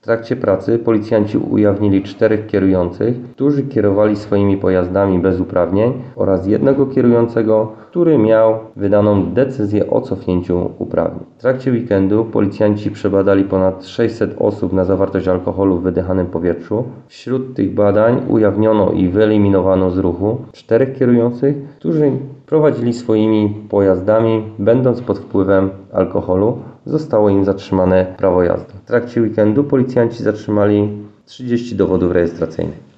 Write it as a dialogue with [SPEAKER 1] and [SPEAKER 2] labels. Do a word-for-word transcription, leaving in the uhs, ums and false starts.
[SPEAKER 1] trakcie pracy policjanci ujawnili czterech kierujących, którzy kierowali swoimi pojazdami bez uprawnień oraz jednego kierującego, który miał wydaną decyzję o cofnięciu uprawnień. W trakcie weekendu policjanci przebadali ponad sześćset osób na zawartość alkoholu w wydychanym powietrzu. Wśród tych badań ujawniono i wyeliminowano z ruchu czterech kierujących, którzy prowadzili swoimi pojazdami, będąc pod wpływem alkoholu. Zostało im zatrzymane prawo jazdy. W trakcie weekendu policjanci zatrzymali trzydzieści dowodów rejestracyjnych.